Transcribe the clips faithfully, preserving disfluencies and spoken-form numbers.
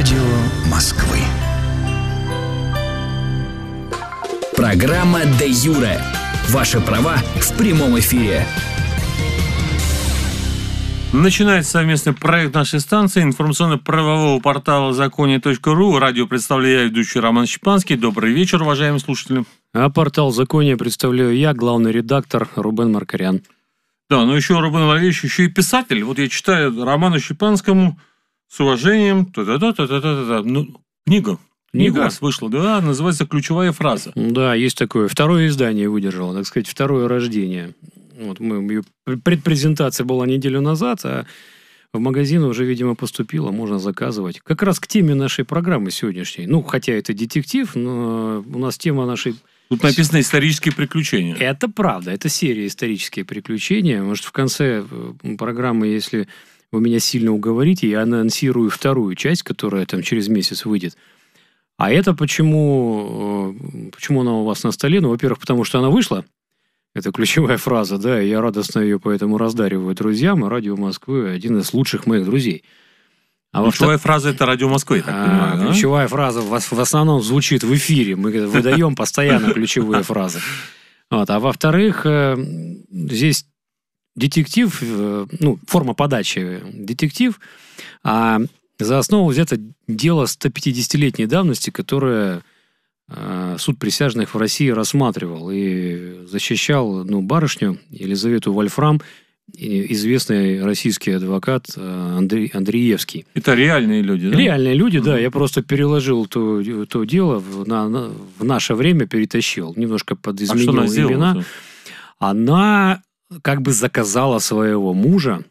Радио Москвы. Программа «Де юре». Ваши права в прямом эфире. Начинается совместный проект нашей станции информационно-правового портала законе точка ру. Радио представляю ведущий Роман Щепанский. Добрый вечер, уважаемые слушатели. А портал «Законе» представляю я, главный редактор Рубен Маркарян. Да, но еще Рубен Валерьевич, еще и писатель. Вот я читаю Роману Щепанскому с уважением. Та-та-та-та-та-та. Ну, книгу. Книга у вас вышла, да, называется «Ключевая фраза». Да, есть такое. Второе издание выдержало, так сказать, второе рождение. Вот мы, ее предпрезентация была неделю назад, а в магазин уже, видимо, поступила, можно заказывать. Как раз к теме нашей программы сегодняшней. Ну, хотя это детектив, но у нас тема нашей... Тут написано «Исторические приключения». Это правда, это серия «Исторические приключения». Может, в конце программы, если вы меня сильно уговорите, я анонсирую вторую часть, которая там через месяц выйдет. А это почему, почему она у вас на столе? Ну, во-первых, потому что она вышла. Это ключевая фраза, да, и я радостно ее поэтому раздариваю друзьям. И Радио Москвы один из лучших моих друзей. А ключевая во... фраза – это Радио Москвы, я так а, понимаю, да? Ключевая фраза в, в основном звучит в эфире. Мы выдаем постоянно ключевые фразы. Вот. А во-вторых, здесь детектив, ну, форма подачи детектив, а за основу взято дело сто пятидесятилетней давности, которое э, суд присяжных в России рассматривал и защищал, ну, барышню Елизавету Вольфрам, известный российский адвокат Андрей, Андреевский. Это реальные люди, да? Реальные люди, да. Я просто переложил то, то дело в, на, на, в наше время, перетащил. Немножко подизменил а что она имена. Она как бы заказала своего мужа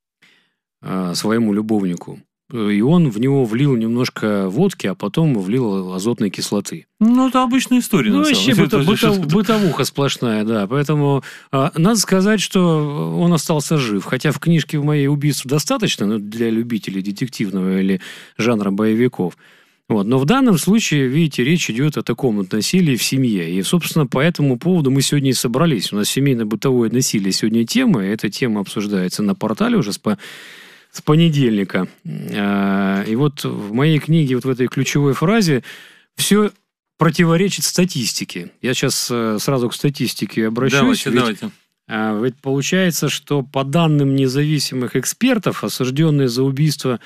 э, своему любовнику. И он в него влил немножко водки, а потом влил азотной кислоты. Ну, это обычная история. Ну, на вообще самом быто, деле. быто, бытовуха сплошная, да. Поэтому а, надо сказать, что он остался жив. Хотя в книжке в моей убийств достаточно, ну, для любителей детективного или жанра боевиков. Вот. Но в данном случае, видите, речь идет о таком насилии в семье. И, собственно, по этому поводу мы сегодня и собрались. У нас семейно-бытовое насилие сегодня тема. И эта тема обсуждается на портале уже с по... с понедельника. И вот в моей книге, вот в этой ключевой фразе, все противоречит статистике. Я сейчас сразу к статистике обращусь. Давайте, ведь, давайте. Ведь получается, что по данным независимых экспертов, осужденные за убийство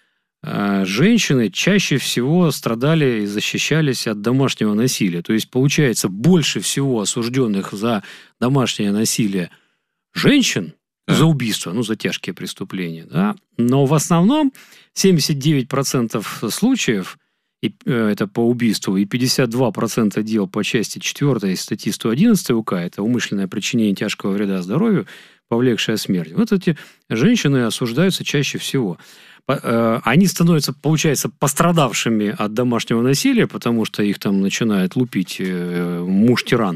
женщины чаще всего страдали и защищались от домашнего насилия. То есть, получается, больше всего осужденных за домашнее насилие женщин, за убийство, ну, за тяжкие преступления, да. Но в основном семьдесят девять процентов случаев и, э, это по убийству, и пятьдесят два процента дел по части четвёртой статьи сто одиннадцать УК, это умышленное причинение тяжкого вреда здоровью, повлекшее смерть. Вот эти женщины осуждаются чаще всего. По, э, они становятся, получается, пострадавшими от домашнего насилия, потому что их там начинает лупить э, муж-тиран.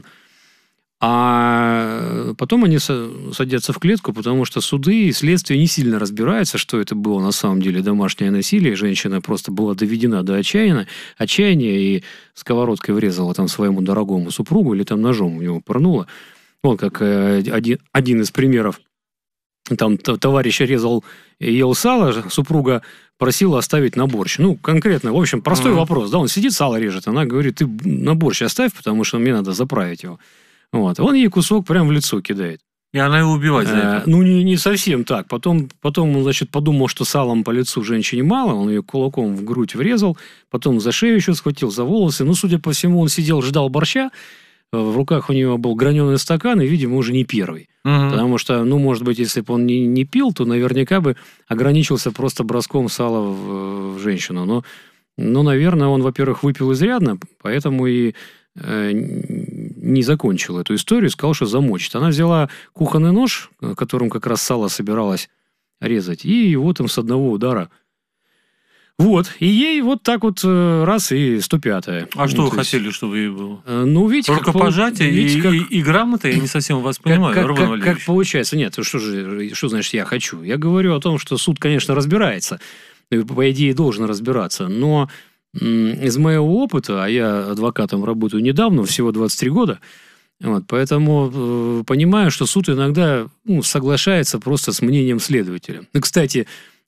А потом они садятся в клетку, потому что суды и следствие не сильно разбираются, что это было на самом деле домашнее насилие. Женщина просто была доведена до отчаяния, отчаяния и сковородкой врезала там своему дорогому супругу или там ножом у него пырнула. Вот как один, один из примеров. Там товарищ резал, ел сало, супруга просила оставить на борщ. Ну, конкретно, в общем, простой mm-hmm. вопрос. Да, он сидит, сало режет, она говорит, ты на борщ оставь, потому что мне надо заправить его. Вот. Он ей кусок прямо в лицо кидает. И она его убивает за это? А, ну, не, не совсем так. Потом, потом он, значит, подумал, что салом по лицу женщине мало. Он ее кулаком в грудь врезал. Потом за шею еще схватил, за волосы. Ну, судя по всему, он сидел, ждал борща. В руках у него был граненый стакан. И, видимо, уже не первый. Угу. Потому что, ну, может быть, если бы он не, не пил, то наверняка бы ограничился просто броском сала в, в женщину. Но, но, наверное, он, во-первых, выпил изрядно. Поэтому и... не закончила эту историю, сказал, что замочит. Она взяла кухонный нож, которым как раз сало собиралась резать, и его там с одного удара. Вот. И ей вот так вот раз и сто пятое. А ну, что вы есть... хотели, чтобы ей было? Ну, видите, рукопожатие как, видите, и, как... и, и грамота, я не совсем вас понимаю, как, Роман как, Валерьевич. Как получается? Нет, что же, что значит я хочу? Я говорю о том, что суд, конечно, разбирается. По идее, должен разбираться. Но из моего опыта, а я адвокатом работаю недавно, всего двадцать три года, вот, поэтому э, понимаю, что суд иногда ну, соглашается просто с мнением следователя. Ну, кстати,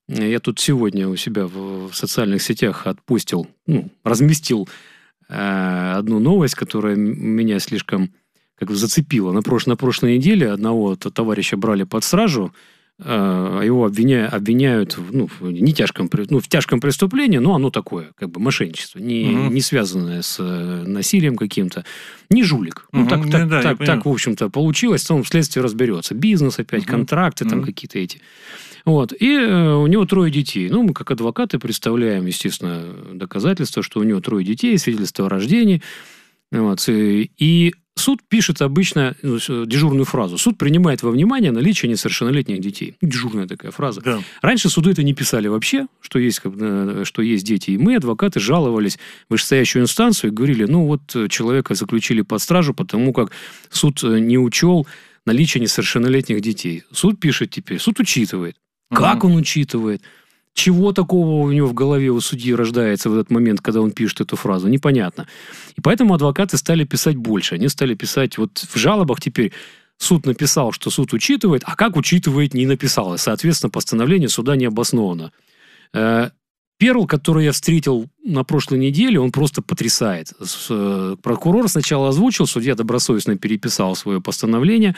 Я тут сегодня у себя в, в социальных сетях отпустил, ну, разместил э, одну новость, которая меня слишком как бы зацепила. На, прош, на прошлой неделе одного товарища брали под стражу, э, его обвиня, обвиняют в, ну, в, не тяжком, ну, в тяжком преступлении, но оно такое, как бы мошенничество, не, угу. не связанное с э, насилием каким-то. Не жулик. Угу. Ну, так, так, да, так, так, в общем-то, получилось. В том следствие разберется. Бизнес опять, угу. контракты угу. там какие-то эти. Вот. И э, у него трое детей. Ну, мы как адвокаты представляем, естественно, доказательства, что у него трое детей, свидетельство о рождении. Вот. И суд пишет обычно дежурную фразу. Суд принимает во внимание наличие несовершеннолетних детей. Дежурная такая фраза. Да. Раньше суды это не писали вообще, что есть, что есть дети. И мы, адвокаты, жаловались в вышестоящую инстанцию и говорили, ну вот человека заключили под стражу, потому как суд не учел наличие несовершеннолетних детей. Суд пишет теперь, суд учитывает. Как он учитывает? Чего такого у него в голове у судьи рождается в этот момент, когда он пишет эту фразу? Непонятно. И поэтому адвокаты стали писать больше. Они стали писать вот в жалобах теперь суд написал, что суд учитывает, а как учитывает, не написал. И, соответственно, постановление суда не обосновано. Перл, который я встретил на прошлой неделе, он просто потрясает. Прокурор сначала озвучил, судья добросовестно переписал свое постановление.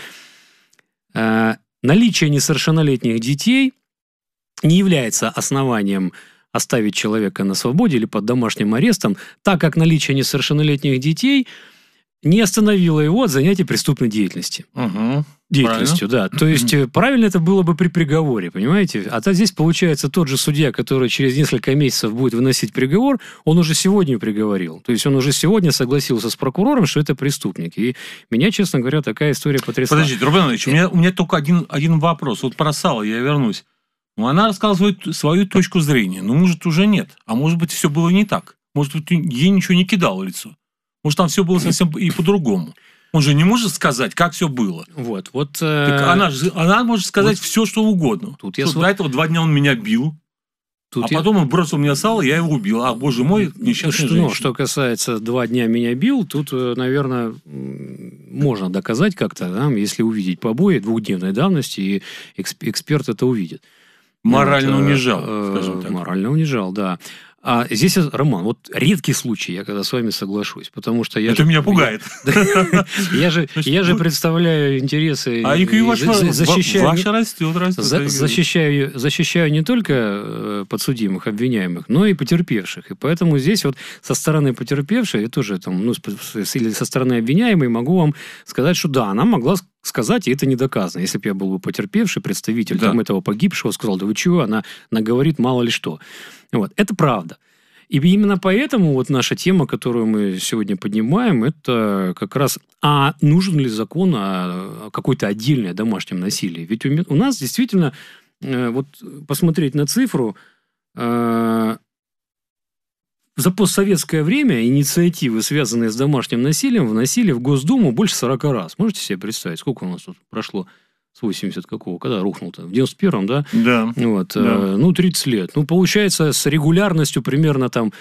Наличие несовершеннолетних детей не является основанием оставить человека на свободе или под домашним арестом, так как наличие несовершеннолетних детей не остановило его от занятия преступной деятельности. Угу. Деятельностью, правильно. Да. То есть, угу. правильно это было бы при приговоре, понимаете? А то здесь, получается, тот же судья, который через несколько месяцев будет выносить приговор, он уже сегодня приговорил. То есть, он уже сегодня согласился с прокурором, что это преступник. И меня, честно говоря, такая история потрясла. Подождите, Рубен Ильич, у меня, у меня только один, один вопрос. Вот про Сало я вернусь. Ну, она рассказала свою, свою точку зрения. Ну, может, уже нет. А может быть, все было не так. Может быть, ей ничего не кидало в лицо. Может, там все было совсем и по-другому. Он же не может сказать, как все было. Вот, вот. Так она, же, она может сказать вот, все, что угодно. Тут что, я до этого два дня он меня бил. Тут а я... потом он бросил мне сало, я его убил. А, боже мой, несчастная что, женщина. Ну, что касается два дня меня бил, тут, наверное, можно доказать как-то, да, если увидеть побои двухдневной давности, и эксперт это увидит. Морально вот, унижал, э, скажем так. Морально унижал, да. А здесь, Роман, вот редкий случай, я когда с вами соглашусь, потому что я... Это же, меня пугает. Я же, я же представляю интересы... А и ваша растет, растет. Защищаю, защищаю не только подсудимых, обвиняемых, но и потерпевших. И поэтому здесь вот со стороны потерпевшей, я тоже там, ну, или со стороны обвиняемой могу вам сказать, что да, она могла сказать, и это не доказано. Если бы я был бы потерпевший, представитель да. там, этого погибшего, сказал, да вы чего, она наговорит мало ли что. Вот. Это правда. И именно поэтому вот наша тема, которую мы сегодня поднимаем, это как раз, а нужен ли закон о какой-то отдельной домашнем насилии? Ведь у нас действительно, вот посмотреть на цифру, за постсоветское время инициативы, связанные с домашним насилием, вносили в Госдуму больше сорока раз. Можете себе представить, сколько у нас тут прошло с восьмидесятого какого? Когда рухнул-то? В девяносто первом, да? Да. Вот, да. Э, ну, тридцать лет. Ну, получается, с регулярностью примерно там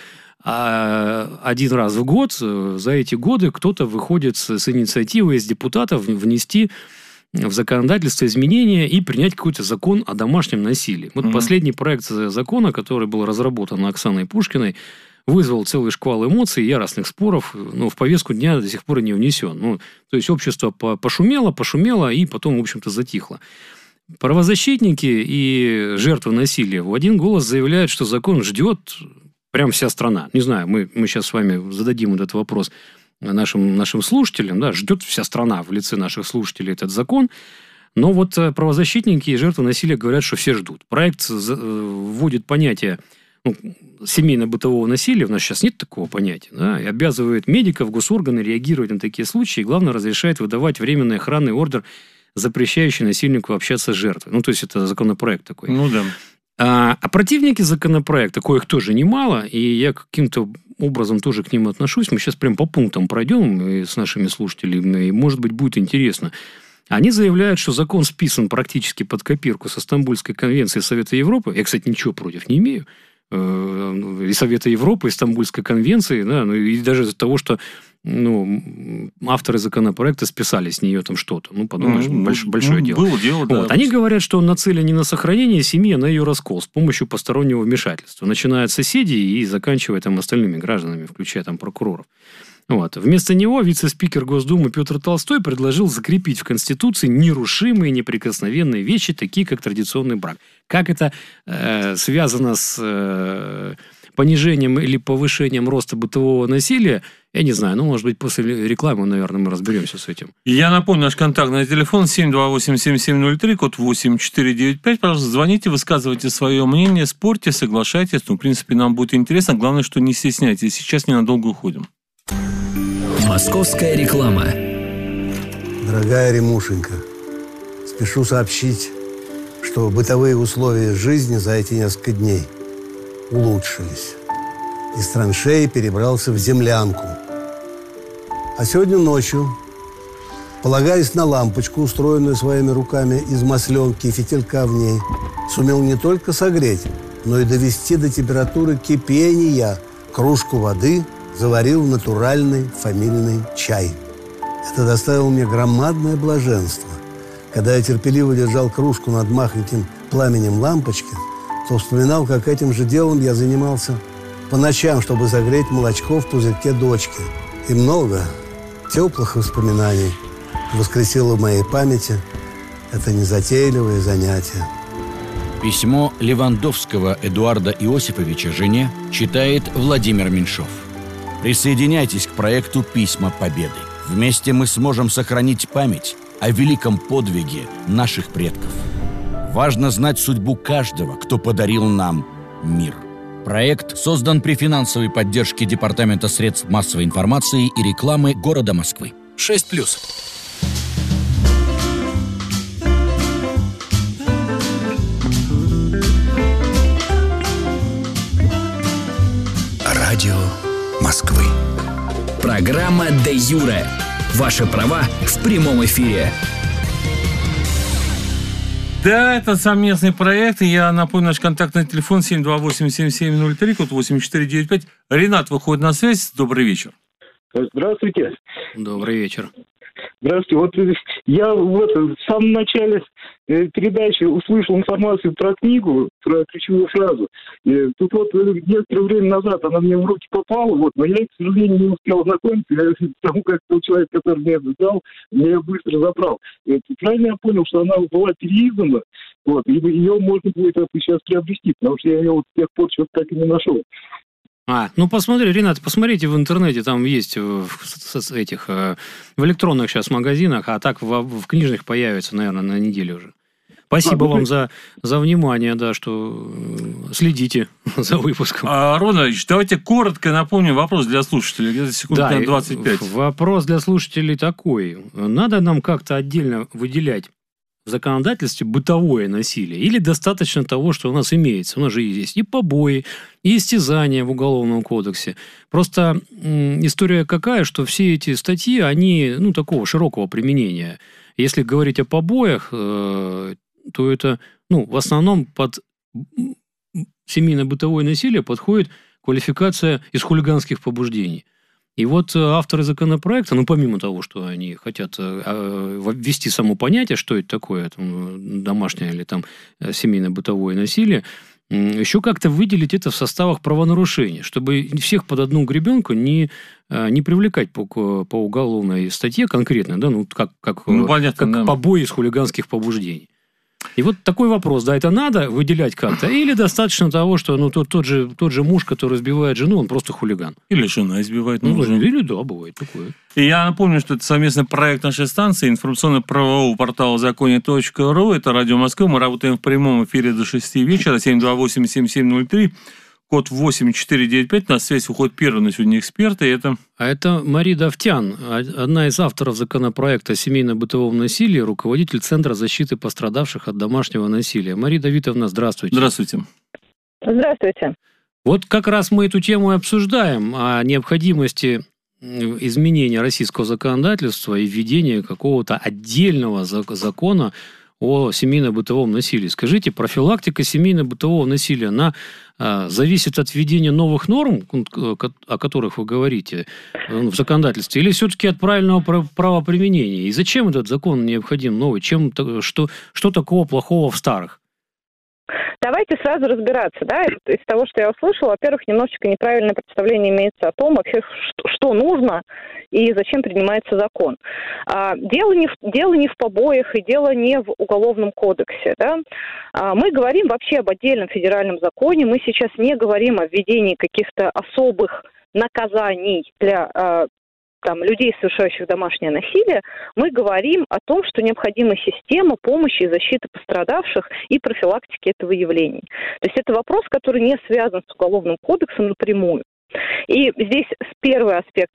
один раз в год за эти годы кто-то выходит с, с инициативой из депутатов внести в законодательство изменения и принять какой-то закон о домашнем насилии. Вот mm-hmm. последний проект закона, который был разработан Оксаной Пушкиной, вызвал целый шквал эмоций, яростных споров, но в повестку дня до сих пор не внесен. Ну, то есть, общество пошумело, пошумело, и потом, в общем-то, затихло. Правозащитники и жертвы насилия в один голос заявляют, что закон ждет прям вся страна. Не знаю, мы, мы сейчас с вами зададим этот вопрос нашим, нашим слушателям. Да, ждет вся страна в лице наших слушателей этот закон. Но вот правозащитники и жертвы насилия говорят, что все ждут. Проект вводит понятие ну, семейно-бытового насилия, у нас сейчас нет такого понятия, да, и обязывает медиков, госорганы реагировать на такие случаи, и, главное, разрешает выдавать временный охранный ордер, запрещающий насильнику общаться с жертвой. Ну, то есть, это законопроект такой. Ну, да. А, а противники законопроекта, коих тоже немало, и я каким-то образом тоже к ним отношусь, мы сейчас прям по пунктам пройдем и с нашими слушателями, и, может быть, будет интересно. Они заявляют, что закон списан практически под копирку со Стамбульской конвенции Совета Европы. Я, кстати, ничего против не имею. э, и Совета Европы, и Стамбульской конвенции, да, ну, и даже из-за того, что ну, авторы законопроекта списали с нее там что-то. Ну, подумаешь, ну, больш, большое ну, дело. Было дело, да. Вот. Они говорят, что он нацелен не на сохранение семьи, а на ее раскол с помощью постороннего вмешательства. Начиная от соседей и заканчивая там остальными гражданами, включая там прокуроров. Вот. Вместо него вице-спикер Госдумы Петр Толстой предложил закрепить в Конституции нерушимые, неприкосновенные вещи, такие как традиционный брак. Как это э, связано с э, понижением или повышением роста бытового насилия, я не знаю. Ну, может быть, после рекламы, наверное, мы разберемся с этим. Я напомню, наш контактный телефон семь два восемь семь семь ноль три, код восемь четыре девять пять. Пожалуйста, звоните, высказывайте свое мнение, спорьте, соглашайтесь. Ну, в принципе, нам будет интересно. Главное, что не стесняйтесь. Сейчас ненадолго уходим. Московская реклама. Дорогая Ремушенька, спешу сообщить, что бытовые условия жизни за эти несколько дней улучшились. Из траншеи перебрался в землянку. А сегодня ночью, полагаясь на лампочку, устроенную своими руками из масленки и фитилька в ней, сумел не только согреть, но и довести до температуры кипения кружку воды, заварил натуральный фамильный чай. Это доставило мне громадное блаженство. Когда я терпеливо держал кружку над махоньким пламенем лампочки, то вспоминал, как этим же делом я занимался по ночам, чтобы загреть молочко в пузырьке дочки. И много теплых воспоминаний воскресило в моей памяти это незатейливое занятие. Письмо Левандовского Эдуарда Иосифовича жене читает Владимир Меньшов. Присоединяйтесь к проекту «Письма Победы». Вместе мы сможем сохранить память о великом подвиге наших предков. Важно знать судьбу каждого, кто подарил нам мир. Проект создан при финансовой поддержке Департамента средств массовой информации и рекламы города Москвы. шесть плюс. Радио Москвы. Программа «Де Юре». Ваши права в прямом эфире. Да, это совместный проект. И я напомню, наш контактный телефон семь два восемь семь семь ноль три, код восемь четыре девять пять. Ренат выходит на связь. Добрый вечер. Здравствуйте. Добрый вечер. Здравствуйте. Вот я вот в самом начале передачи услышал информацию про книгу, про ключевую фразу. И тут вот некоторое время назад она мне в руки попала, вот, но я, к сожалению, не успел ознакомиться, потому как тот человек, который мне это дал, мне ее быстро забрал. И правильно я понял, что она была переиздана, вот, и ее можно будет это сейчас приобрести, потому что я ее вот с тех пор что-то так и не нашел. А, ну посмотри, Ренат, посмотрите в интернете, там есть в, в, этих, в электронных сейчас магазинах, а так в, в книжных появится, наверное, на неделю уже. Спасибо а, вам за, за внимание, да, что следите за выпуском. А, Ронович, давайте коротко напомним вопрос для слушателей, где-то секунд да, двадцать пять. Вопрос для слушателей такой. Надо нам как-то отдельно выделять в законодательстве бытовое насилие? Или достаточно того, что у нас имеется? У нас же есть и побои, и истязания в Уголовном кодексе. Просто м, история какая, что все эти статьи, они, ну, такого широкого применения. Если говорить о побоях, э, то это, ну, в основном под семейно-бытовое насилие подходит квалификация из хулиганских побуждений. И вот авторы законопроекта, ну, помимо того, что они хотят ввести само понятие, что это такое, там, домашнее или там семейно-бытовое насилие, еще как-то выделить это в составах правонарушений, чтобы всех под одну гребенку не, не привлекать по, по уголовной статье конкретно, да, ну, как, как, ну, понятно, как да. побои из хулиганских побуждений. И вот такой вопрос, да, это надо выделять как-то? Или достаточно того, что ну, тот, тот, же, тот же муж, который избивает жену, он просто хулиган? Или жена избивает ну, мужа. Или да, бывает такое. И я напомню, что это совместный проект нашей станции, информационно-правового портала законе точка ру. Это Радио Москва. Мы работаем в прямом эфире до шести вечера. семь два восемь семь семь ноль три. Код восемь четыре девять пять. На связь выходит первый на сегодня эксперт. И это... А это Мария Давтян, одна из авторов законопроекта о семейно-бытовом насилии, руководитель Центра защиты пострадавших от домашнего насилия. Мария Давидовна, здравствуйте. Здравствуйте. Здравствуйте. Вот как раз мы эту тему и обсуждаем, о необходимости изменения российского законодательства и введения какого-то отдельного закона о семейно-бытовом насилии. Скажите, профилактика семейно-бытового насилия, она а, зависит от введения новых норм, о которых вы говорите, в законодательстве, или все-таки от правильного правоприменения? И зачем этот закон необходим новый? Чем, что, что такого плохого в старых? Давайте сразу разбираться, да, из того, что я услышала, во-первых, немножечко неправильное представление имеется о том, вообще, что, что нужно и зачем принимается закон. А, дело, не в, дело не в побоях и дело не в Уголовном кодексе, да. А, мы говорим вообще об отдельном федеральном законе, мы сейчас не говорим о введении каких-то особых наказаний для а, там, людей, совершающих домашнее насилие, мы говорим о том, что необходима система помощи и защиты пострадавших и профилактики этого явления. То есть это вопрос, который не связан с Уголовным кодексом напрямую. И здесь первый аспект,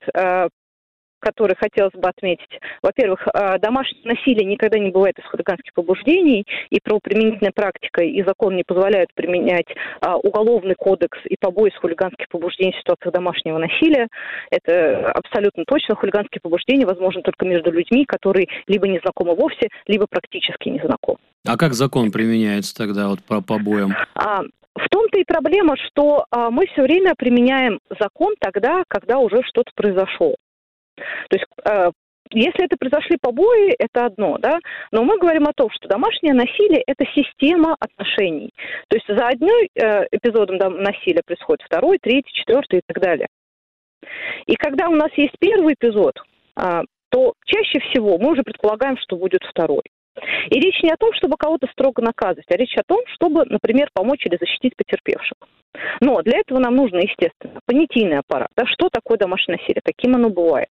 который хотелось бы отметить. Во-первых, домашнее насилие никогда не бывает из хулиганских побуждений, и правоприменительная практика и закон не позволяют применять Уголовный кодекс и побои из хулиганских побуждений в ситуациях домашнего насилия. Это абсолютно точно. Хулиганские побуждения возможны только между людьми, которые либо не знакомы вовсе, либо практически не знакомы. А как закон применяется тогда вот по побоям? А, в том-то и проблема, что а, мы все время применяем закон тогда, когда уже что-то произошло. То есть, э, если это произошли побои, это одно, да, но мы говорим о том, что домашнее насилие – это система отношений. То есть за одним э, эпизодом насилия происходит второй, третий, четвертый и так далее. И когда у нас есть первый эпизод, э, то чаще всего мы уже предполагаем, что будет второй. И речь не о том, чтобы кого-то строго наказывать, а речь о том, чтобы, например, помочь или защитить потерпевших. Но для этого нам нужно, естественно, понятийный аппарат. Да, что такое домашнее насилие, каким оно бывает.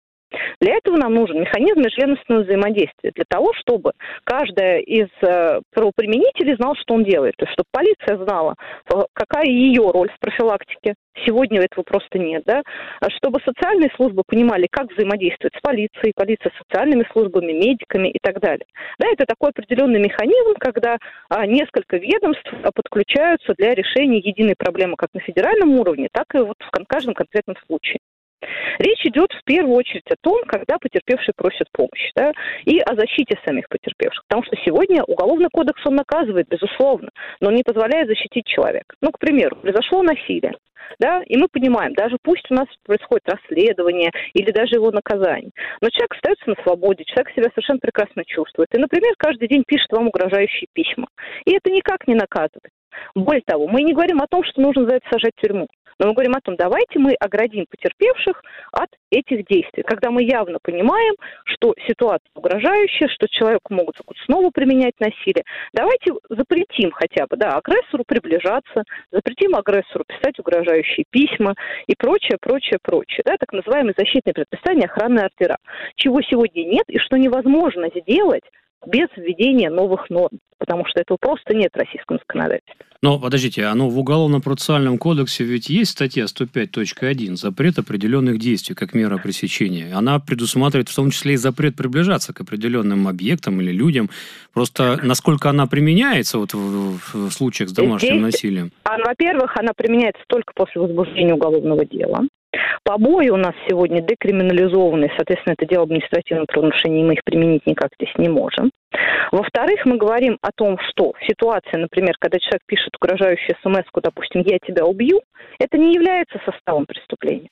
Для этого нам нужен механизм межличностного взаимодействия, для того, чтобы каждая из э, правоприменителей знала, что он делает. То есть, чтобы полиция знала, какая ее роль в профилактике. Сегодня этого просто нет, да. Чтобы социальные службы понимали, как взаимодействовать с полицией, полиция с социальными службами, медиками и так далее. Да, это такой определенный механизм, когда а, несколько ведомств а, подключаются для решения единой проблемы как на федеральном уровне, так и вот в каждом конкретном случае. Речь идет в первую очередь о том, когда потерпевшие просят помощи, да, и о защите самих потерпевших. Потому что сегодня Уголовный кодекс, он наказывает, безусловно, но он не позволяет защитить человека. Ну, к примеру, произошло насилие, да, и мы понимаем, даже пусть у нас происходит расследование или даже его наказание, но человек остается на свободе, человек себя совершенно прекрасно чувствует. И, например, каждый день пишет вам угрожающие письма. И это никак не наказывает. Более того, мы не говорим о том, что нужно за это сажать в тюрьму. Но мы говорим о том, давайте мы оградим потерпевших от этих действий, когда мы явно понимаем, что ситуация угрожающая, что человеку могут снова применять насилие. Давайте запретим хотя бы, да, агрессору приближаться, запретим агрессору писать угрожающие письма и прочее, прочее, прочее. Да, так называемые защитные предписания, охранные ордера. Чего сегодня нет и что невозможно сделать без введения новых норм, потому что этого просто нет в российском законодательстве. Но, подождите, оно в Уголовно-процессуальном кодексе ведь есть статья сто пять точка один, запрет определенных действий как мера пресечения. Она предусматривает в том числе и запрет приближаться к определенным объектам или людям. Просто насколько она применяется вот в, в случаях с домашним Здесь, насилием? А, во-первых, она применяется только после возбуждения уголовного дела. Побои у нас сегодня декриминализованы, соответственно, это дело административного правонарушения, и мы их применить никак здесь не можем. Во-вторых, мы говорим о том, что ситуация, например, когда человек пишет угрожающую смс-ку, допустим, «я тебя убью», это не является составом преступления.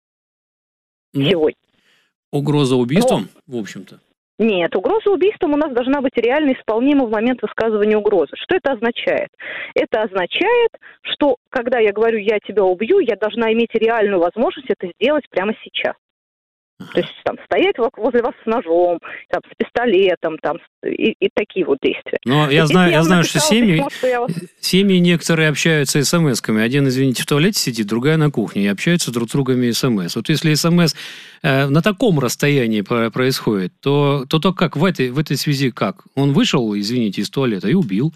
Ну, сегодня. Угроза убийством, Но... в общем-то. Нет, угроза убийством у нас должна быть реально исполнима в момент высказывания угрозы. Что это означает? Это означает, что когда я говорю «я тебя убью», я должна иметь реальную возможность это сделать прямо сейчас. То есть там стоять возле вас с ножом, там, с пистолетом, там, и, и такие вот действия. Но я знаю, я знаю, что семьи, письмо, что я... семьи некоторые общаются смс-ками. Один, извините, в туалете сидит, другая на кухне, и общаются друг с другом смс. Вот если смс э, на таком расстоянии происходит, то, то, то как в этой, в этой связи как? Он вышел, извините, из туалета и убил.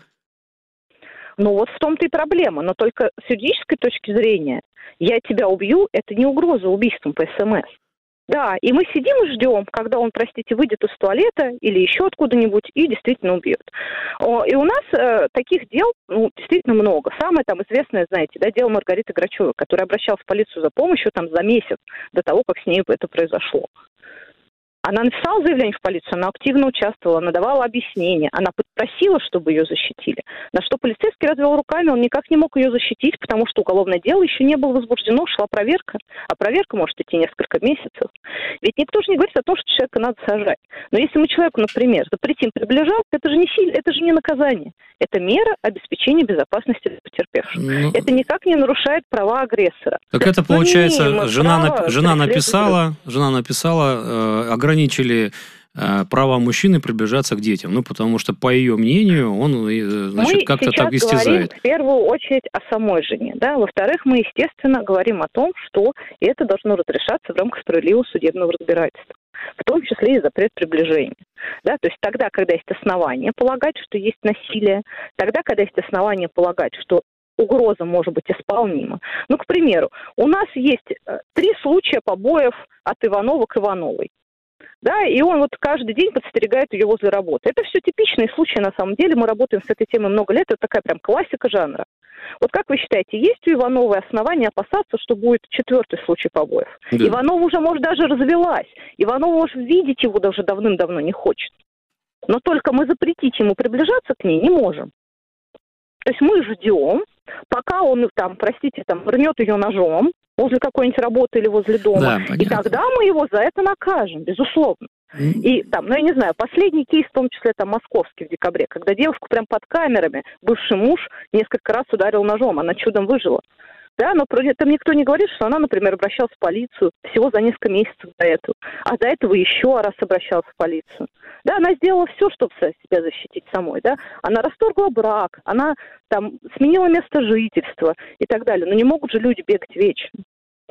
Ну вот в том-то и проблема. Но только с юридической точки зрения «я тебя убью» — это не угроза убийством по смс. Да, и мы сидим и ждем, когда он, простите, выйдет из туалета или еще откуда-нибудь и действительно убьет. И у нас э, таких дел, ну, действительно много. Самое там известное, знаете, да, дело Маргариты Грачевой, которая обращалась в полицию за помощью там за месяц до того, как с ней это произошло. Она написала заявление в полицию, она активно участвовала, она давала объяснения, она попросила, чтобы ее защитили. На что полицейский развел руками, он никак не мог ее защитить, потому что уголовное дело еще не было возбуждено, шла проверка, а проверка может идти несколько месяцев. Ведь никто же не говорит о том, что человека надо сажать. Но если мы человеку, например, запретим приближаться, это же не сильно, это же не наказание. Это мера обеспечения безопасности потерпевшего. Ну, это никак не нарушает права агрессора. Так это получается, жена, жена написала, жена написала, э, ограничили э, права мужчины приближаться к детям. Ну, потому что, по ее мнению, он, значит, мы как-то так истязает. Мы сейчас говорим в первую очередь о самой жене. Да? Во-вторых, мы, естественно, говорим о том, что это должно разрешаться в рамках справедливого судебного разбирательства. В том числе и запрет приближения. Да? То есть тогда, когда есть основания полагать, что есть насилие, тогда, когда есть основания полагать, что угроза может быть исполнима. Ну, к примеру, у нас есть три случая побоев от Иванова к Ивановой. Да, и он вот каждый день подстерегает ее возле работы. Это все типичные случаи, на самом деле. Мы работаем с этой темой много лет. Это такая прям классика жанра. Вот как вы считаете, есть у Ивановой основания опасаться, что будет четвертый случай побоев? Да. Иванова уже, может, даже развелась. Иванова, может, видеть его даже давным-давно не хочет. Но только мы запретить ему приближаться к ней не можем. То есть мы ждем, пока он, там, простите, там, рнет ее ножом возле какой-нибудь работы или возле дома, да, и тогда мы его за это накажем, безусловно. Mm. И там, ну я не знаю, последний кейс, в том числе там московский в декабре, когда девушку прям под камерами бывший муж несколько раз ударил ножом, она чудом выжила. Да, но при этом никто не говорит, что она, например, обращалась в полицию всего за несколько месяцев до этого. А до этого еще раз обращалась в полицию. Да, она сделала все, чтобы себя защитить самой. Да? Она расторгла брак, она там сменила место жительства и так далее. Но не могут же люди бегать вечно.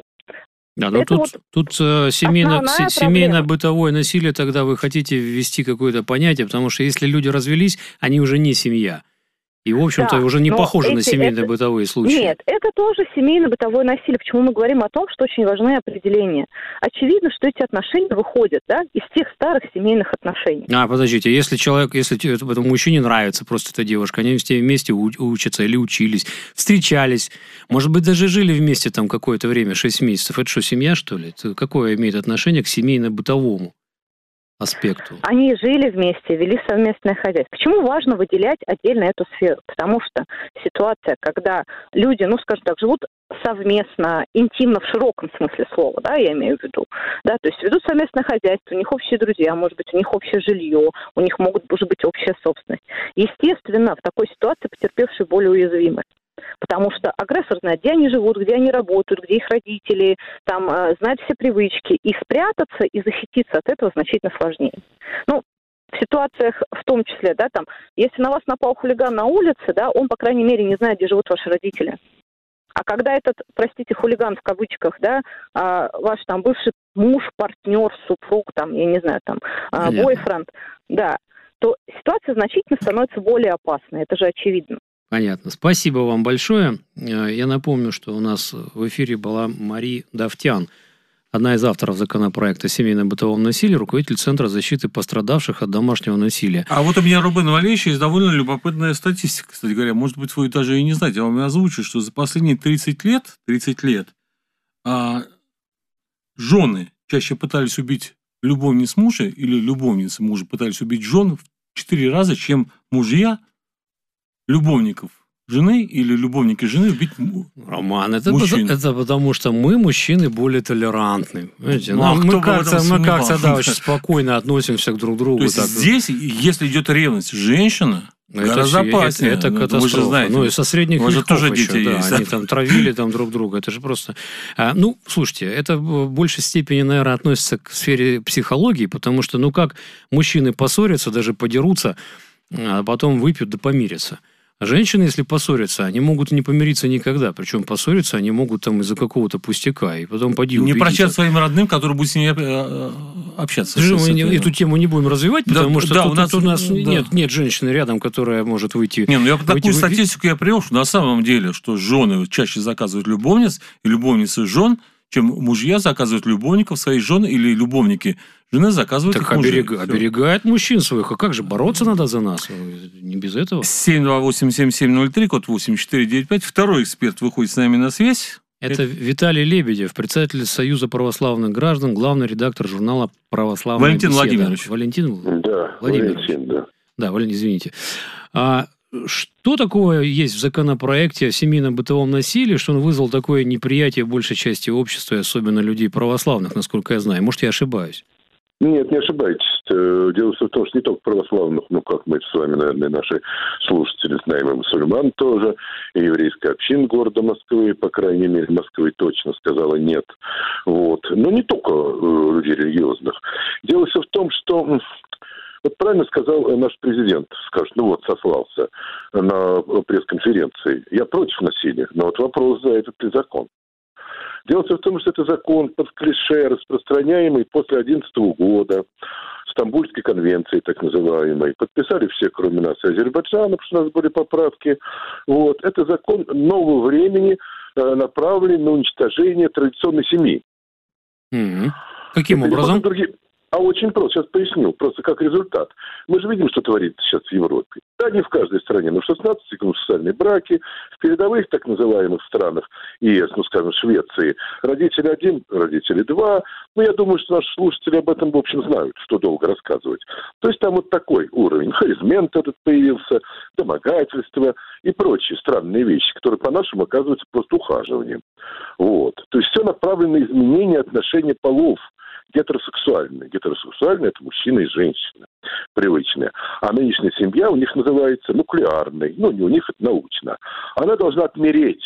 Да, но тут, вот тут э, семейно, семейно-бытовое насилие, тогда вы хотите ввести какое-то понятие, потому что если люди развелись, они уже не семья. И, в общем-то, да, уже не похоже эти, на семейно-бытовые случаи. Нет, это тоже семейно-бытовое насилие. Почему мы говорим о том, что очень важны определения? Очевидно, что эти отношения выходят, да, из тех старых семейных отношений. А, подождите, если человек, если этому мужчине нравится просто эта девушка, они все вместе учатся или учились, встречались, может быть, даже жили вместе там какое-то время, шесть месяцев, это что, семья, что ли? Это какое имеет отношение к семейно-бытовому аспекту? Они жили вместе, вели совместное хозяйство. Почему важно выделять отдельно эту сферу? Потому что ситуация, когда люди, ну, скажем так, живут совместно, интимно в широком смысле слова, да, я имею в виду, да, то есть ведут совместное хозяйство, у них общие друзья, может быть, у них общее жилье, у них могут уже быть общая собственность. Естественно, в такой ситуации потерпевшие более уязвимы. Потому что агрессор знает, где они живут, где они работают, где их родители, там, э, знает все привычки. И спрятаться, и защититься от этого значительно сложнее. Ну, в ситуациях в том числе, да, там, если на вас напал хулиган на улице, да, он, по крайней мере, не знает, где живут ваши родители. А когда этот, простите, хулиган в кавычках, да, э, ваш там бывший муж, партнер, супруг, там, я не знаю, там, э, бойфренд, да, то ситуация значительно становится более опасной. Это же очевидно. Понятно. Спасибо вам большое. Я напомню, что у нас в эфире была Мари Давтян, одна из авторов законопроекта о семейно-бытовом насилии, руководитель Центра защиты пострадавших от домашнего насилия. А вот у меня, Рубен Валерьевич, есть довольно любопытная статистика, кстати говоря. Может быть, вы даже и не знаете, я вам озвучу, что за последние тридцать лет, тридцать лет а, жены чаще пытались убить любовниц мужа или любовницы мужа пытались убить жен в четыре раза, чем мужья любовников жены или любовники жены убить Роман, это, потому, это потому, что мы, мужчины, более толерантны. Знаете, ну, нам, мы как-то, мы как-то да, очень спокойно относимся к друг другу. То есть так. Здесь, если идет ревность, женщина это гораздо опаснее. Это, это катастрофа. Знаете, ну, и со средних веков тоже еще, дети да, есть. Они там травили там, друг друга. Это же просто... А, ну, слушайте, это в большей степени, наверное, относится к сфере психологии, потому что, ну, как мужчины поссорятся, даже подерутся, а потом выпьют да помирятся. Женщины, если поссорятся, они могут не помириться никогда. Причем поссориться они могут там из-за какого-то пустяка. И потом поди Не прощать своим родным, которые будут с ними общаться. Же мы не, эту тему не будем развивать, потому да, что да, тут, у нас, тут у нас да. нет, нет женщины рядом, которая может выйти... Не, ну я такую выйти, статистику я привел, что на самом деле, что жены чаще заказывают любовниц, и любовницы жен, чем мужья заказывают любовников своих жен, или любовники жены заказывают так их мужей. Оберег... оберегает мужчин своих. А как же, бороться надо за нас? Не без этого. семь два восемь семь семь ноль три, код восемь четыре девять пять. Второй эксперт выходит с нами на связь. Это Виталий Лебедев, председатель Союза православных граждан, главный редактор журнала «Православная Валентин беседа». Владимирович. Валентин Да, Владимирович. Валентин, да. Да, Валентин, извините. А что такое есть в законопроекте о семейно-бытовом насилии, что он вызвал такое неприятие большей части общества, и особенно людей православных, насколько я знаю? Может, я ошибаюсь? Нет, не ошибаетесь. Дело в том, что не только православных, ну, как мы с вами, наверное, наши слушатели знаем, и мусульман тоже, и еврейская община города Москвы, по крайней мере, Москвы точно сказала нет. Вот. Но не только э, людей религиозных. Дело все в том, что, вот правильно сказал наш президент, скажет, ну вот, сослался на пресс-конференции. Я против насилия, но вот вопрос, за этот ли закон. Дело в том, что это закон под клише, распространяемый после одиннадцатого года, Стамбульской конвенции, так называемой. Подписали все, кроме нас, и Азербайджана, потому что у нас были поправки. Вот. Это закон нового времени, направленный на уничтожение традиционной семьи. Mm-hmm. Каким это образом? Другие... А очень просто, сейчас поясню, просто как результат. Мы же видим, что творится сейчас в Европе. Да, не в каждой стране, но в шестнадцати гомосексуальные браки, в передовых так называемых странах, ЕС, ну, скажем, Швеции, родители один, родители два. Ну, я думаю, что наши слушатели об этом, в общем, знают, что долго рассказывать. То есть там вот такой уровень. Харизмент этот появился, домогательство и прочие странные вещи, которые, по-нашему, оказываются просто ухаживанием. Вот. То есть все направлено на изменение отношений полов. Гетеросексуальные. Гетеросексуальные – это мужчина и женщина, привычная. А нынешняя семья у них называется нуклеарной. Ну, не у них, это научно. Она должна отмереть.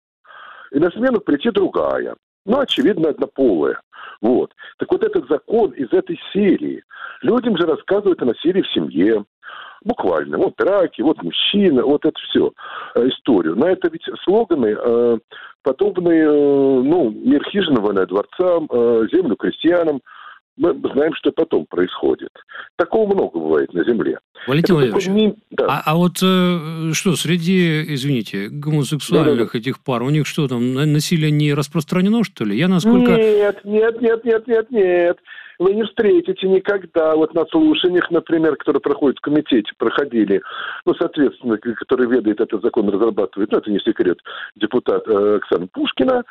И на смену прийти другая. Ну, очевидно, однополая. Вот. Так вот этот закон из этой серии. Людям же рассказывают о насилии в семье. Буквально. Вот драки, вот мужчина, вот это все. Э, историю. Но это ведь слоганы, э, подобные, э, ну, мир хижина, война дворцам, э, землю крестьянам. Мы знаем, что потом происходит. Такого много бывает на земле. Валентин это Владимирович, такой... да. а, а вот э, что, среди, извините, гомосексуальных Да-да-да. этих пар, у них что там, насилие не распространено, что ли? Я насколько... Нет, нет, нет, нет, нет, нет. Вы не встретите никогда, вот на слушаниях, например, которые проходят в комитете, проходили, ну, соответственно, который ведает этот закон, разрабатывает, ну, это не секрет, депутат э, Оксана Пушкина,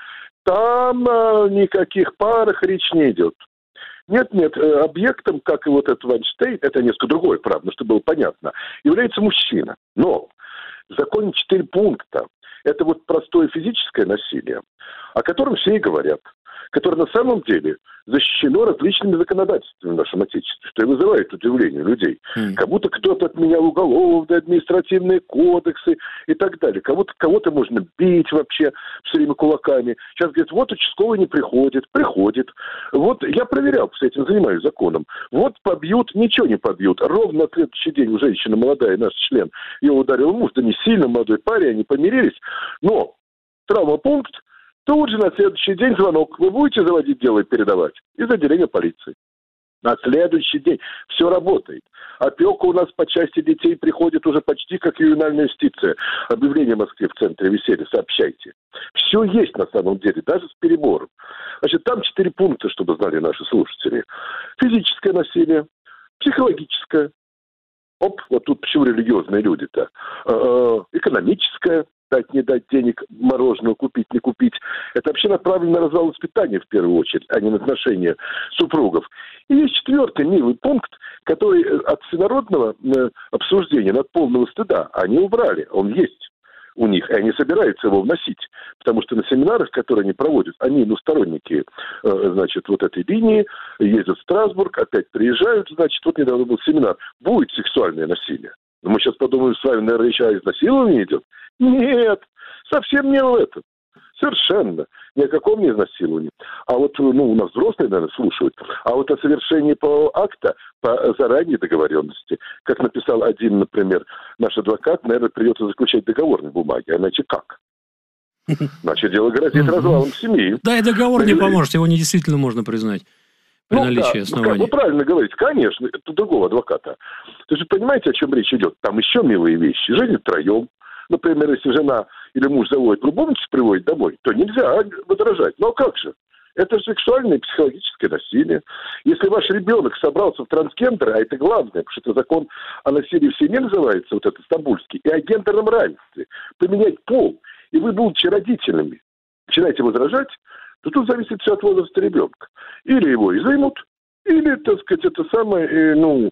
там э, никаких парах речь не идет. Нет-нет, э, объектом, как и вот этот Вайнштейн, это несколько другое, правда, чтобы было понятно, является мужчина. Но в законе четыре пункта. Это вот простое физическое насилие, о котором все и говорят, которое на самом деле защищено различными законодательствами в нашем Отечестве, что и вызывает удивление людей. Mm. Как будто кто-то отменял уголовные, административные кодексы и так далее. Кого-то, кого-то можно бить вообще все время кулаками. Сейчас говорят, вот участковый не приходит. Приходит. Вот я проверял, кстати, этим занимаюсь законом. Вот побьют, ничего не побьют. Ровно на следующий день у женщины молодая, наш член, ее ударил муж, да не сильно, молодой парень, они помирились. Но травмопункт, тут же на следующий день звонок. Вы будете заводить дело и передавать? Из отделения полиции. На следующий день. Все работает. Опека у нас по части детей приходит уже почти как ювенальная юстиция. Объявление в Москве в центре веселья. Сообщайте. Все есть на самом деле, даже с перебором. Значит, там четыре пункта, чтобы знали наши слушатели. Физическое насилие, психологическое. Оп, вот тут почему религиозные люди-то. Экономическое. Дать, не дать денег, мороженого купить, не купить. Это вообще направлено на развал воспитания в первую очередь, а не на отношения супругов. И есть четвертый милый пункт, который от всенародного обсуждения, от полного стыда, они убрали. Он есть у них, и они собираются его вносить. Потому что на семинарах, которые они проводят, они, ну, сторонники, значит, вот этой линии, ездят в Страсбург, опять приезжают, значит, вот недавно был семинар. Будет сексуальное насилие. Мы сейчас подумаем, с вами, наверное, речь о изнасиловании идет. Нет, совсем не в этом. Совершенно. Ни о каком не изнасиловании. А вот, ну, у нас взрослые, наверное, слушают. А вот о совершении полового акта по заранней договоренности, как написал один, например, наш адвокат, наверное, придется заключать договор на бумаге. А иначе как? Значит, дело грозит развалом семьи. Да, и договор не поможет, его не действительно можно признать. При ну, наличии да, оснований. Вы правильно говорите, конечно, это другого адвоката. То есть, вы понимаете, о чем речь идет? Там еще милые вещи. Жизнь втроем. Например, если жена или муж заводит любовницу, приводит домой, то нельзя возражать. Но как же? Это же сексуальное и психологическое насилие. Если ваш ребенок собрался в трансгендер, а это главное, потому что это закон о насилии в семье называется, вот этот стамбульский, и о гендерном равенстве, поменять пол, и вы, будучи родителями, начинаете возражать, то тут зависит все от возраста ребенка. Или его изымут, или, так сказать, это самое, э, ну,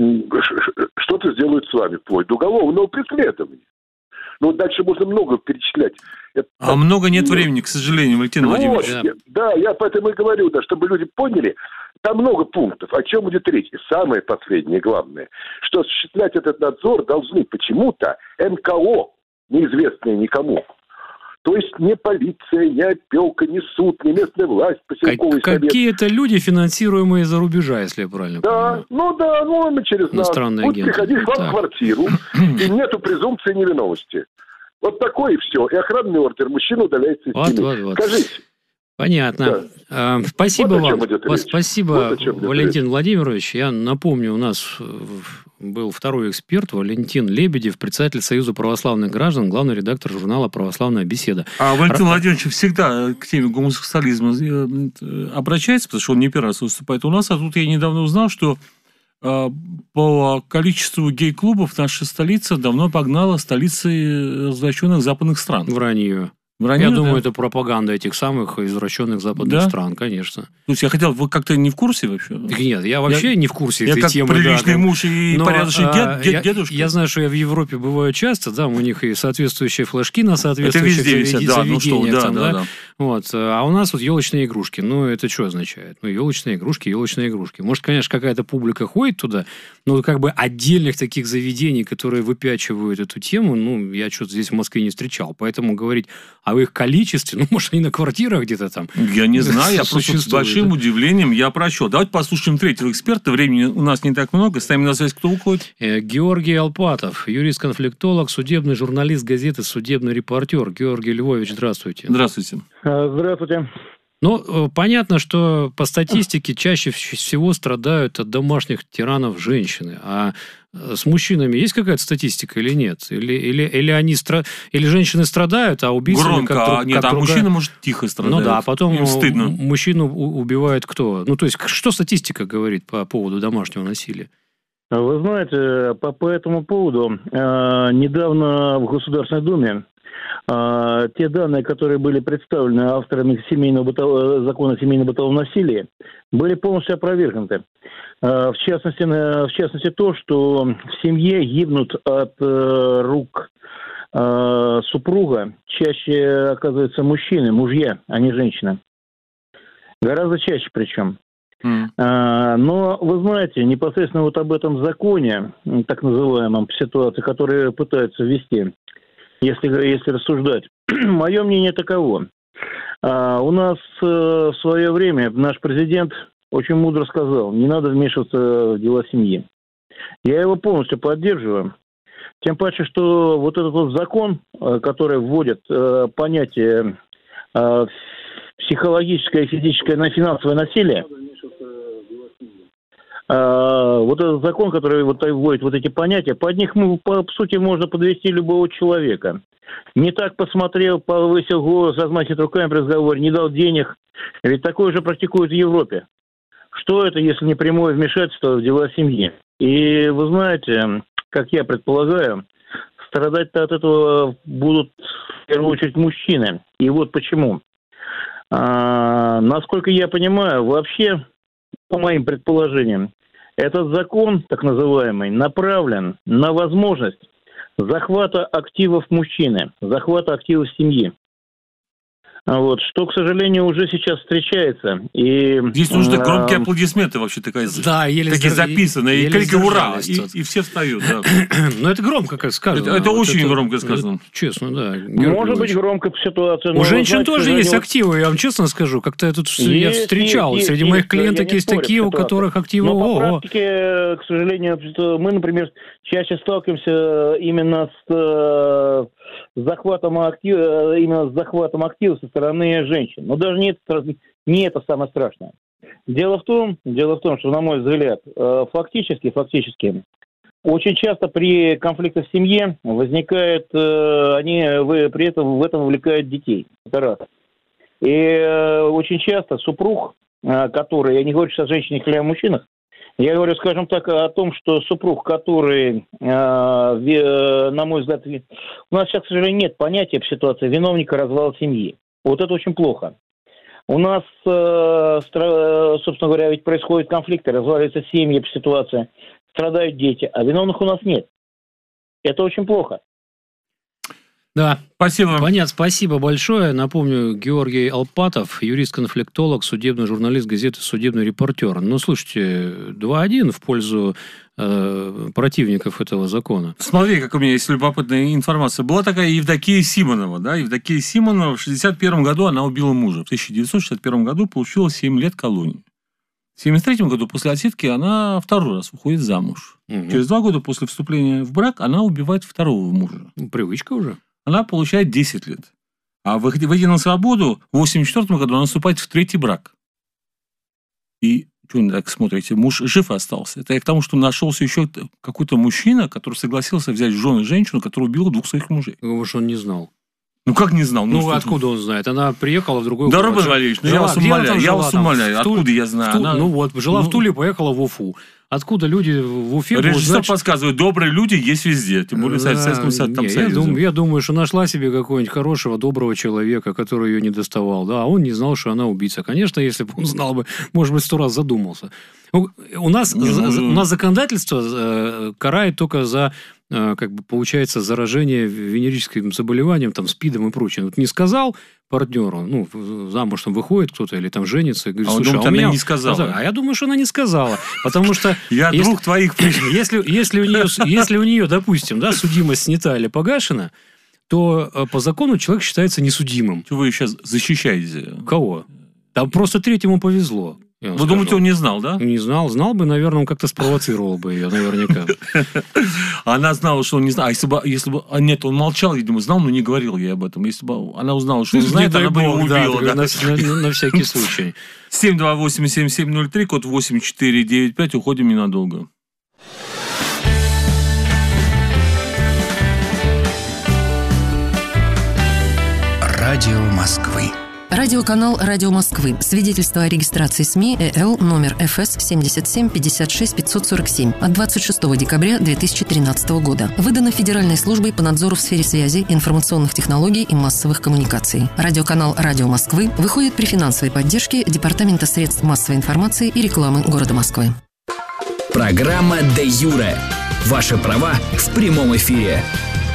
что-то сделают с вами, вплоть до уголовного преследования. Ну, дальше можно много перечислять. Это, а так, много нет ну, времени, к сожалению, Валентин вот, Владимирович. Я, да, я поэтому и говорю, да, чтобы люди поняли, там много пунктов. О чем будет речь? И самое последнее, главное, что осуществлять этот надзор должны почему-то эн ка о, неизвестные никому. То есть не полиция, не опека, не суд, не местная власть, поселковый как, совет. Какие-то люди, финансируемые из-за рубежа, если я правильно да, понимаю. Ну да, ну мы через нас. Будут приходить к вам так. в квартиру, и нету презумпции невиновности. Вот такое и все. И охранный ордер. Мужчина удаляется из вот, семьи. Вот, вот. Скажите. Понятно. Да. Спасибо вот вам. Спасибо, вот Валентин Владимирович. Я напомню, у нас был второй эксперт Валентин Лебедев, председатель Союза православных граждан, главный редактор журнала «Православная беседа». А Валентин Р... Владимирович всегда к теме гомосексуализма обращается, потому что он не первый раз выступает у нас. А тут я недавно узнал, что по количеству гей-клубов наша столица давно погнала столицы развращенных западных стран. Вранье. Вранье, я да? думаю, это пропаганда этих самых извращенных западных да? стран, конечно. То есть я хотел, вы как-то не в курсе вообще? Нет, я вообще я, не в курсе я этой как темы. Приличный да, муж и но, порядочный а, дед, я, дедушка. Я знаю, что я в Европе бываю часто, да, у них и соответствующие флажки на соответствующих это везде висят, да, ну что, да, там, да, да, да. Вот, а у нас вот елочные игрушки. Ну, это что означает? Ну, елочные игрушки, елочные игрушки. Может, конечно, какая-то публика ходит туда, но как бы отдельных таких заведений, которые выпячивают эту тему, ну, я что-то здесь в Москве не встречал. Поэтому говорить о их количестве, ну, может, они на квартирах где-то там. Я не знаю, я просто с большим да? удивлением я прочел. Давайте послушаем третьего эксперта. Времени у нас не так много. С нами на связь кто уходит? Георгий Алпатов, юрист-конфликтолог, судебный журналист газеты «Судебный репортер». Георгий Львович, здравствуйте. Здравствуйте. Здравствуйте. Ну, понятно, что по статистике чаще всего страдают от домашних тиранов женщины. А с мужчинами есть какая-то статистика или нет? Или, или, или, они стра... или женщины страдают, а убийцы... Громко, как, а, нет, как а другая... мужчина, может, тихо страдает. Ну да, а потом им стыдно. Мужчину убивает кто? Ну, то есть, что статистика говорит по поводу домашнего насилия? Вы знаете, по, по этому поводу э, недавно в Государственной Думе э, те данные, которые были представлены авторами семейного бытового, закона о семейно-бытовом насилии, были полностью опровергнуты. Э, в частности, в частности, то, что в семье гибнут от э, рук э, супруга чаще, оказывается, мужчины, мужья, а не женщины. Гораздо чаще причем. Mm. А, но, вы знаете, непосредственно вот об этом законе, так называемом, ситуации, которые пытаются ввести, если, если рассуждать, мое мнение таково. А, у нас э, в свое время наш президент очень мудро сказал, не надо вмешиваться в дела семьи. Я его полностью поддерживаю. Тем паче, что вот этот вот закон, который вводит э, понятие э, психологическое, физическое, финансовое насилие, вот этот закон, который вот вводит вот эти понятия, под них, по сути, можно подвести любого человека. Не так посмотрел, повысил голос, размахивает руками при разговоре, не дал денег. Ведь такое же практикуют в Европе. Что это, если не прямое вмешательство в дела семьи? И вы знаете, как я предполагаю, страдать-то от этого будут в первую очередь мужчины. И вот почему. А, насколько я понимаю, вообще, по моим предположениям, этот закон, так называемый, направлен на возможность захвата активов мужчины, захвата активов семьи. Вот, что, к сожалению, уже сейчас встречается. И, здесь нужны громкие аплодисменты вообще такая, да, еле такие сдр... записаны, и крики «Ура!», и, и все встают. Да. Но это громко, как сказано. Это, это вот очень это, громко сказано. Это, честно, да. Может быть, громко ситуация. У женщин тоже есть вот... активы, я вам честно скажу. Как-то я тут есть, я встречал. Есть, Среди есть, моих клиенток есть такие, у которых активы... Но по практике, к сожалению, мы, например, чаще сталкиваемся именно с... захватом актива, именно с захватом активов со стороны женщин. Но даже не это, не это самое страшное. Дело в том, дело в том, что, на мой взгляд, фактически, фактически, очень часто при конфликтах в семье возникает, они при этом в этом вовлекают детей. Это раз. И очень часто супруг, который, я не говорю сейчас о женщинах или о мужчинах, я говорю, скажем так, о том, что супруг, который, на мой взгляд, у нас сейчас, к сожалению, нет понятия в ситуации виновника развала семьи. Вот это очень плохо. У нас, э, стра- собственно говоря, ведь происходят конфликты, разваливаются семьи, ситуация, страдают дети, а виновных у нас нет. Это очень плохо. Да, спасибо. Понятно, спасибо большое. Напомню, Георгий Алпатов, юрист-конфликтолог, судебный журналист газеты «Судебный репортер». Ну, слушайте, два один в пользу э, противников этого закона. Смотри, как у меня есть любопытная информация. Была такая Евдокия Симонова. Да? Евдокия Симонова в шестьдесят первом году она убила мужа. В тысяча девятьсот шестьдесят первом году получила семь лет колонии. В семьдесят третьем году после отсидки она второй раз выходит замуж. Угу. Через два года после вступления в брак она убивает второго мужа. Привычка уже. Она получает десять лет. А выйдя на свободу, в восемьдесят четвёртом году она вступает в третий брак. И что вы так смотрите? Муж жив остался. Это я к тому, что нашелся еще какой-то мужчина, который согласился взять в жены женщину, которая убила двух своих мужей. Потому что он не знал. Ну, как не знал? Ну, ну откуда он знает? Она приехала в другой да, город. Да, Роберт Валерьевич, ну, я вас умоляю, я вас умоляю. Откуда я знаю? Ту... Она... Ну, вот, жила ну... в Туле, поехала в Уфу. Откуда люди в Уфе... Режиссер значит... подсказывает, добрые люди есть везде. Тем более, да, в Советском там, не, Союзе. Я думаю, я думаю, что нашла себе какого-нибудь хорошего, доброго человека, который ее не доставал. Да, а он не знал, что она убийца. Конечно, если бы он знал бы, может быть, сто раз задумался. У нас, не, ну... у нас законодательство э, карает только за, э, как бы, получается, заражение венерическим заболеванием, там, СПИДом и прочим. Вот не сказал партнеру, ну, замуж там выходит кто-то или там женится, и говорит, а слушай, думает, а у меня... она не сказала. А я думаю, что она не сказала, потому что... Я друг твоих причин. Если у нее, допустим, да, судимость снята или погашена, то по закону человек считается несудимым. Что вы сейчас защищаете? Кого? Да просто третьему повезло. Вы скажу. Думаете, он не знал, да? Не знал. Знал бы, наверное, он как-то спровоцировал бы ее, наверняка. Она знала, что он не знал. А если бы, если бы... Нет, он молчал, видимо, знал, но не говорил ей об этом. Если бы она узнала, что он знает, она бы его убила. Да, да. На, на всякий случай. семь два восемь семь семь ноль три, код восемь четыре девять пять. Уходим ненадолго. Радио Москвы. Радиоканал «Радио Москвы». Свидетельство о регистрации СМИ ЭЛ номер эф эс семьдесят семь пятьдесят шесть пятьсот сорок семь от двадцать шестого декабря две тысячи тринадцатого года. Выдано Федеральной службой по надзору в сфере связи, информационных технологий и массовых коммуникаций. Радиоканал «Радио Москвы» выходит при финансовой поддержке Департамента средств массовой информации и рекламы города Москвы. Программа «Де Юре». Ваши права в прямом эфире.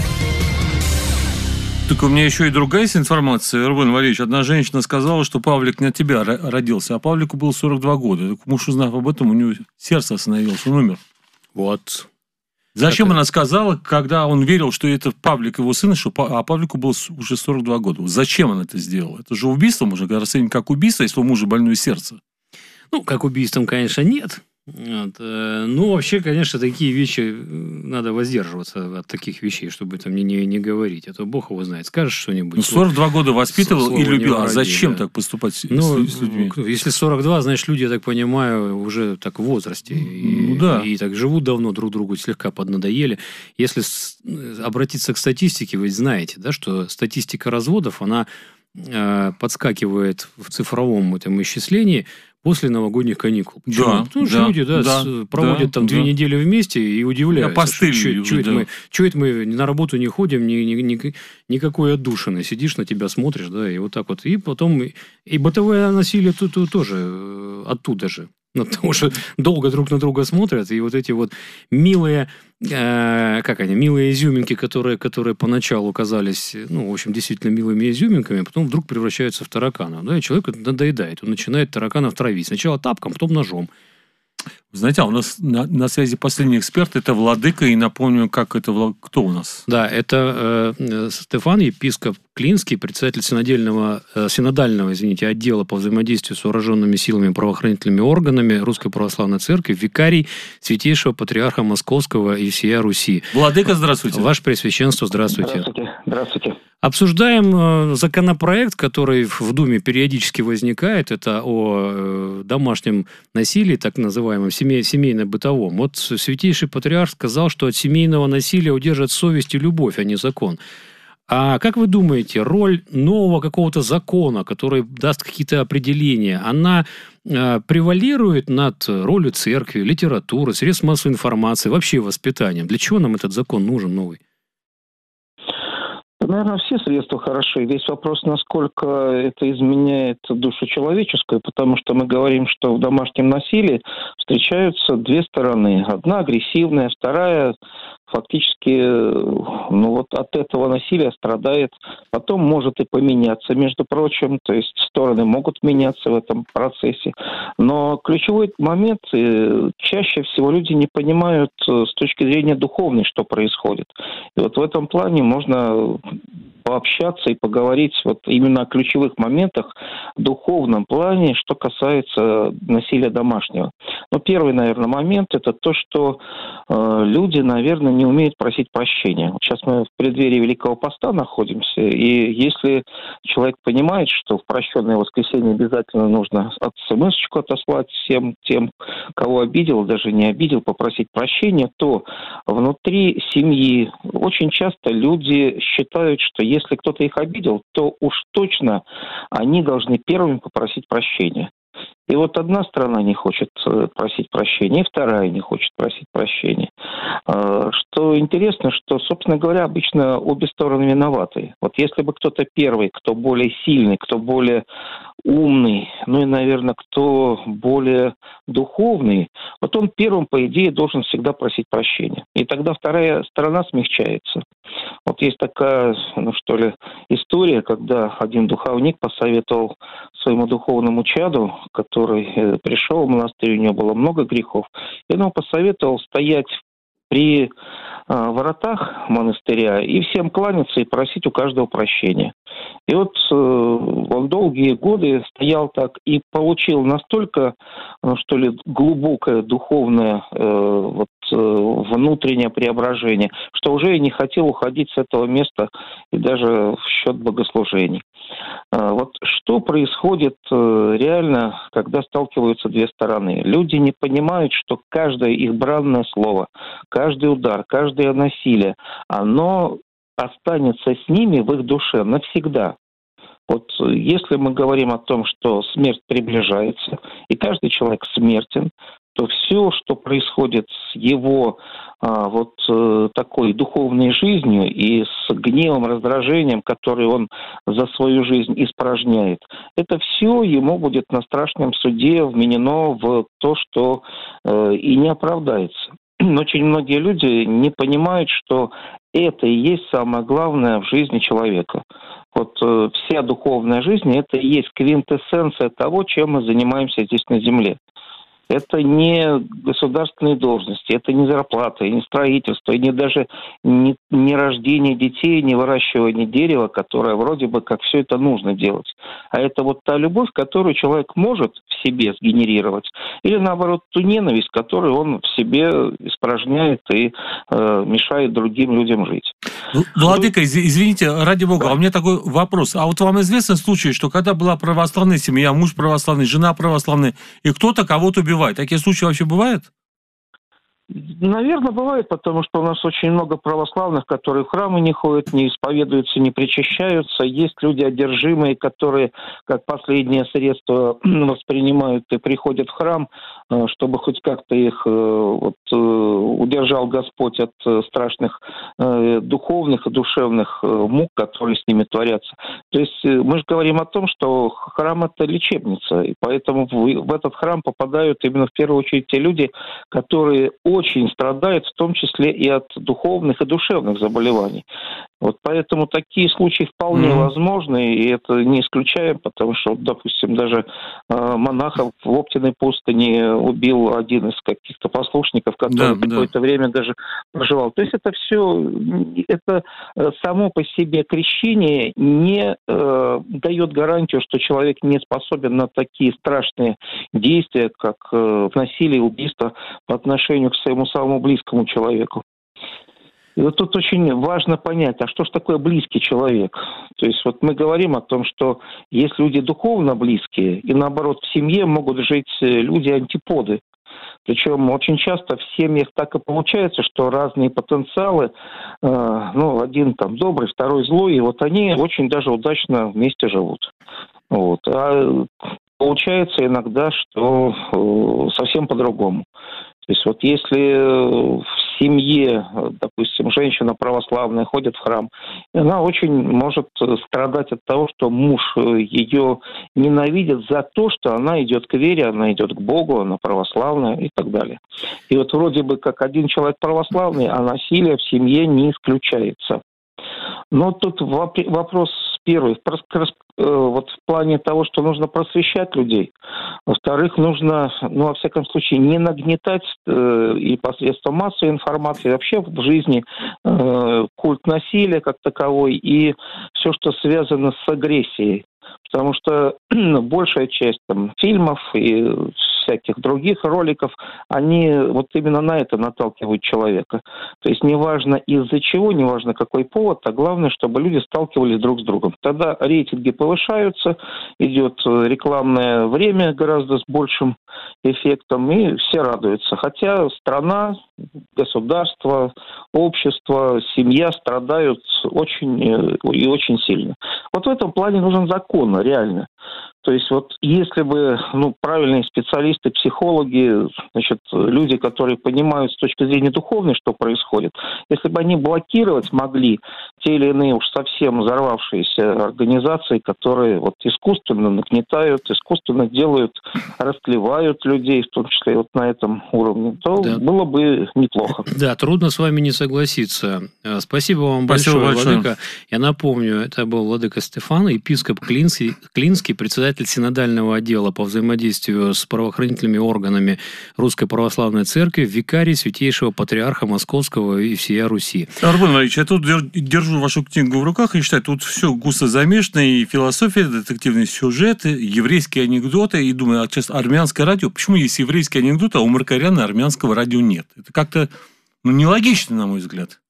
Только у меня еще и другая есть информация, Рубен Валерьевич. Одна женщина сказала, что Павлик не от тебя родился, а Павлику было сорок два года. Так муж, узнав об этом, у него сердце остановилось, он умер. Вот. Зачем так... она сказала, когда он верил, что это Павлик его сын, что... а Павлику было уже сорок два года? Зачем она это сделала? Это же убийство, можно расценить как убийство, если у мужа больное сердце. Ну, как убийством, конечно, нет. Вот. Ну, вообще, конечно, такие вещи, надо воздерживаться от таких вещей, чтобы там не, не, не говорить. А то Бог его знает. Скажешь что-нибудь. Ну, сорок два года воспитывал и любил. А роди, зачем да. так поступать ну, с, с людьми? Если сорок два, значит, люди, я так понимаю, уже так в возрасте. Ну, и, да. и так живут давно, друг другу слегка поднадоели. Если с, обратиться к статистике, вы знаете, да, что статистика разводов, она э, подскакивает в цифровом этом исчислении после новогодних каникул. Почему? Да, Потому что да, люди да, да, проводят да, там да. две недели вместе и удивляются. Постыль, что, что, да. это мы, что это мы на работу не ходим, ни, ни, ни, никакой отдушины. Сидишь, на тебя смотришь, да, и вот так вот. И потом и, и бытовое насилие тут, тут тоже оттуда же. Потому что долго друг на друга смотрят, и вот эти вот милые, э, как они, милые изюминки, которые, которые поначалу казались, ну, в общем, действительно милыми изюминками, потом вдруг превращаются в тараканов. Да, и человек надоедает, он начинает тараканов травить. Сначала тапком, потом ножом. Знаете, а у нас на, на связи последний эксперт, это Владыка, и напомню, как это, кто у нас? Да, это э, Стефан, епископ Клинский, председатель синодального, э, синодального, извините, отдела по взаимодействию с вооруженными силами и правоохранительными органами Русской Православной Церкви, викарий Святейшего Патриарха Московского и всея Руси. Владыка, здравствуйте. Ваше Пресвященство, здравствуйте. Здравствуйте. Здравствуйте. Обсуждаем законопроект, который в Думе периодически возникает. Это о домашнем насилии, так называемом, семейно-бытовом. Вот Святейший Патриарх сказал, что от семейного насилия удержит совесть и любовь, а не закон. А как вы думаете, роль нового какого-то закона, который даст какие-то определения, она превалирует над ролью церкви, литературы, средств массовой информации, вообще воспитанием? Для чего нам этот закон нужен новый? Наверное, все средства хороши. Весь вопрос, насколько это изменяет душу человеческую, потому что мы говорим, что в домашнем насилии встречаются две стороны. Одна агрессивная, вторая фактически ну, вот от этого насилия страдает. Потом может и поменяться, между прочим. То есть стороны могут меняться в этом процессе. Но ключевой момент, чаще всего люди не понимают с точки зрения духовной, что происходит. И вот в этом плане можно пообщаться и поговорить вот именно о ключевых моментах в духовном плане, что касается насилия домашнего. Но первый, наверное, момент – это то, что э, люди, наверное, не умеют просить прощения. Сейчас мы в преддверии Великого Поста находимся, и если человек понимает, что в прощенное воскресенье обязательно нужно смс-очку отослать всем тем, кого обидел, даже не обидел, попросить прощения, то внутри семьи очень часто люди считают, что если кто-то их обидел, то уж точно они должны первыми попросить прощения. И вот одна сторона не хочет просить прощения, и вторая не хочет просить прощения. Что интересно, что, собственно говоря, обычно обе стороны виноваты. Вот если бы кто-то первый, кто более сильный, кто более умный, ну и, наверное, кто более духовный, вот он первым, по идее, должен всегда просить прощения. И тогда вторая сторона смягчается. Вот есть такая, ну что ли, история, когда один духовник посоветовал своему духовному чаду, который пришел в монастырь, у него было много грехов, и он посоветовал стоять при э, воротах монастыря и всем кланяться и просить у каждого прощения. И вот э, он долгие годы стоял так и получил настолько, ну, что ли, глубокое духовное э, вот, э, внутреннее преображение, что уже и не хотел уходить с этого места и даже в счет богослужений. Э, вот что происходит э, реально, когда сталкиваются две стороны? Люди не понимают, что каждое их бранное слово, каждый удар, каждое насилие, оно останется с ними в их душе навсегда. Вот если мы говорим о том, что смерть приближается, и каждый человек смертен, то все, что происходит с его а, вот э, такой духовной жизнью и с гневом, раздражением, который он за свою жизнь испражняет, это все ему будет на страшном суде вменено в то, что э, и не оправдается. Очень многие люди не понимают, что это и есть самое главное в жизни человека. Вот э, вся духовная жизнь – это и есть квинтэссенция того, чем мы занимаемся здесь на земле. Это не государственные должности, это не зарплата, и не строительство, и не даже не, не рождение детей, не выращивание дерева, которое вроде бы как все это нужно делать. А это вот та любовь, которую человек может в себе сгенерировать, или наоборот ту ненависть, которую он в себе испражняет и э, мешает другим людям жить. Владыка, извините, ради бога, да. А у меня такой вопрос. А вот вам известен случай, что когда была православная семья, муж православный, жена православная, и кто-то кого-то убивает? Такие случаи вообще бывают? Наверное, бывает, потому что у нас очень много православных, которые в храмы не ходят, не исповедуются, не причащаются. Есть люди одержимые, которые как последнее средство воспринимают и приходят в храм, чтобы хоть как-то их вот, удержал Господь от страшных духовных и душевных мук, которые с ними творятся. То есть мы же говорим о том, что храм – это лечебница, и поэтому в этот храм попадают именно в первую очередь те люди, которые очень страдают, в том числе и от духовных и душевных заболеваний. Вот поэтому такие случаи вполне mm-hmm. возможны, и это не исключаем, потому что, допустим, даже э, монахов в Оптиной пустыне убил один из каких-то послушников, который да, какое-то да. время даже проживал. То есть это все, это само по себе крещение не э, дает гарантию, что человек не способен на такие страшные действия, как э, насилие, убийство по отношению к своему самому близкому человеку. И вот тут очень важно понять, а что же такое близкий человек? То есть вот мы говорим о том, что есть люди духовно близкие, и наоборот в семье могут жить люди-антиподы. Причем очень часто в семьях так и получается, что разные потенциалы, э, ну, один там добрый, второй злой, и вот они очень даже удачно вместе живут. Вот. А получается иногда, что э, совсем по-другому. То есть вот если в семье, допустим, женщина православная ходит в храм, и она очень может страдать от того, что муж ее ненавидит за то, что она идет к вере, она идет к Богу, она православная и так далее. И вот вроде бы как один человек православный, а насилие в семье не исключается. Но тут вопрос первый, вот в плане того, что нужно просвещать людей. Во-вторых, нужно, ну, во всяком случае, не нагнетать э, и посредством массовой информации, вообще в жизни э, культ насилия как таковой и все, что связано с агрессией. Потому что большая часть там, фильмов и всяких других роликов, они вот именно на это наталкивают человека. То есть неважно из-за чего, неважно какой повод, а главное, чтобы люди сталкивались друг с другом. Тогда рейтинги повышаются, идет рекламное время гораздо с большим эффектом, и все радуются. Хотя страна, государство, общество, семья страдают очень и очень сильно. Вот в этом плане нужен закон, реально. То есть вот если бы ну, правильные специалисты, психологи, значит, люди, которые понимают с точки зрения духовной, что происходит, если бы они блокировать могли те или иные уж совсем взорвавшиеся организации, которые вот искусственно нагнетают, искусственно делают, растлевают людей, в том числе вот на этом уровне, то да. было бы неплохо. Да, трудно с вами не согласиться. Спасибо вам Спасибо большое, большое, Владыка. Я напомню, это был Владыка Стефан, епископ Клинский, Клинский, председатель синодального отдела по взаимодействию с правоохранительными органами Русской Православной Церкви, викарий Святейшего Патриарха Московского и всея Руси. Армен Владимирович, я тут держу вашу книгу в руках и считаю, тут все густо замешано, и философия, детективный сюжет, еврейские анекдоты, и думаю, а сейчас армянское радио, почему есть еврейские анекдоты, а у Маркаряна армянского радио нет? Это как-то ну, нелогично, на мой взгляд.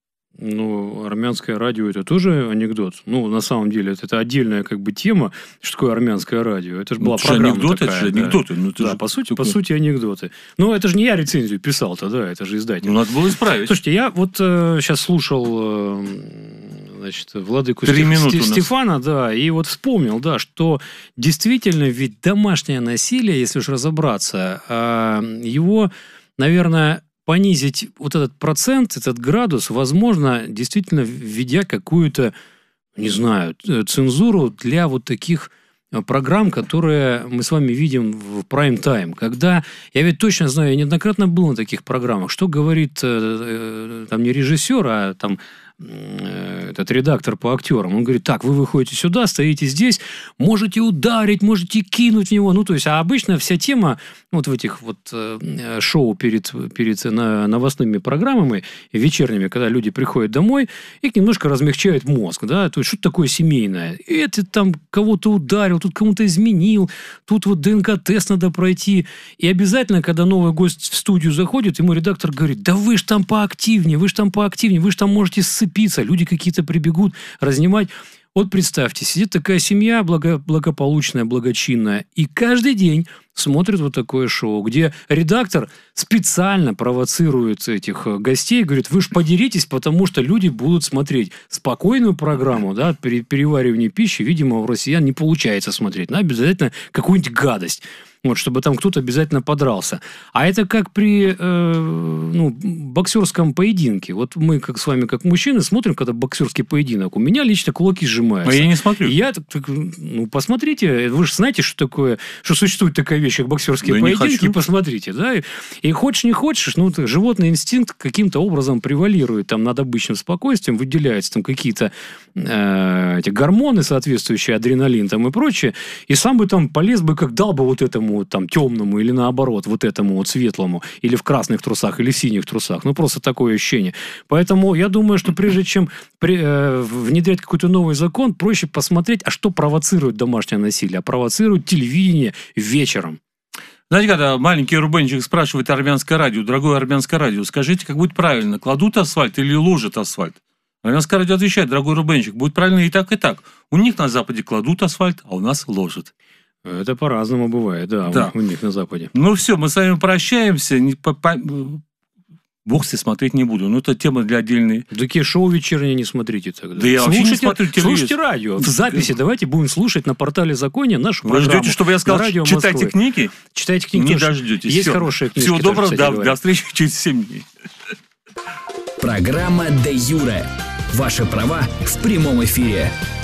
Ну, армянское радио – это тоже анекдот. Ну, на самом деле, это, это отдельная как бы тема, что такое армянское радио. Это же была ну, программа анекдоты, такая. Это же анекдоты. Да, ну, это да же по, сути, такое... по сути, анекдоты. Ну, это же не я рецензию писал-то, да, это же издатель. Ну, надо было исправить. Слушайте, я вот э, сейчас слушал э, значит, Владыку Три Стеф... Стефана, да, и вот вспомнил, да, что действительно ведь домашнее насилие, если уж разобраться, э, его, наверное... понизить вот этот процент, этот градус, возможно, действительно введя какую-то, не знаю, цензуру для вот таких программ, которые мы с вами видим в прайм-тайм. Когда, я ведь точно знаю, я неоднократно был на таких программах, что говорит там не режиссер, а там этот редактор по актерам, он говорит, так, вы выходите сюда, стоите здесь, можете ударить, можете кинуть в него, ну, то есть, а обычно вся тема вот в этих вот шоу перед, перед новостными программами вечерними, когда люди приходят домой, их немножко размягчает мозг, да, то есть, что такое семейное? Это там кого-то ударил, тут кому-то изменил, тут вот ДНК-тест надо пройти, и обязательно, когда новый гость в студию заходит, ему редактор говорит, да вы ж там поактивнее, вы ж там поактивнее, вы ж там можете ссыпаться, люди какие-то прибегут разнимать. Вот представьте, сидит такая семья благо, благополучная, благочинная, и каждый день смотрит вот такое шоу, где редактор специально провоцирует этих гостей, говорит, вы ж подеритесь, потому что люди будут смотреть спокойную программу, да, при переваривании пищи, видимо, у россиян не получается смотреть, надо обязательно какую-нибудь гадость. Вот, чтобы там кто-то обязательно подрался. А это как при э, ну, боксерском поединке. Вот мы как с вами, как мужчины, смотрим, когда боксерский поединок. У меня лично кулаки сжимаются. А я не смотрю. И я, так, ну, посмотрите. Вы же знаете, что такое, что существует такая вещь, как боксерские да поединки. Посмотрите, да. И хочешь, не хочешь, ну, животный инстинкт каким-то образом превалирует там над обычным спокойствием, выделяются там какие-то э, эти гормоны, соответствующие адреналин там и прочее. И сам бы там полез бы, как дал бы вот этому там темному или наоборот вот этому вот светлому или в красных трусах или в синих трусах, ну просто такое ощущение. Поэтому я думаю, что прежде чем при, э, внедрять какой-то новый закон, проще посмотреть, а что провоцирует домашнее насилие, а провоцирует телевидение вечером. Знаете, когда маленький Рубенчик спрашивает армянское радио, дорогое армянское радио, скажите, как будет правильно, кладут асфальт или ложат асфальт? Армянское радио отвечает, дорогой Рубенчик, будет правильно и так, и так. У них на Западе кладут асфальт, а у нас ложат. Это по-разному бывает, да, да. У, у них на Западе. Ну все, мы с вами прощаемся. Не, по, по, боксы смотреть не буду. Ну, это тема для отдельной... Такие шоу вечерние не смотрите тогда. Да я слушайте, вообще не смотрю телевизор. Слушайте радио. В записи давайте будем слушать на портале Законе нашу Вы программу. Вы ждете, чтобы я сказал, читайте Москвы. книги? Читайте книги. Не тоже. дождетесь. Есть Все. хорошие книги. Всего доброго, до, до встречи через семь дней. Программа «Де юре». Ваши права в прямом эфире.